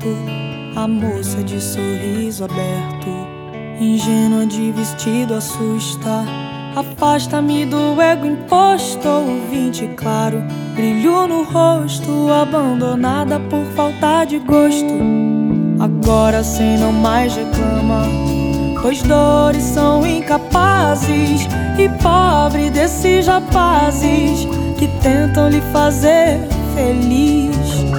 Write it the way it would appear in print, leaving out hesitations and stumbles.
perto, a moça de sorriso aberto, ingênua de vestido assusta. Afasta-me do ego imposto, ouvinte claro, brilho no rosto, abandonada por falta de gosto. Agora cem não mais reclama, pois dores são incapazes, e pobre desses rapazes que tentam lhe fazer feliz.